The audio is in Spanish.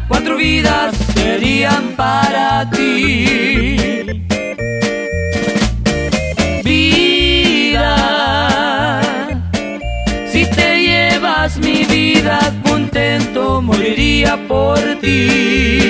4 vidas serían para ti. Vida, si te llevas mi vida, contento moriría por ti.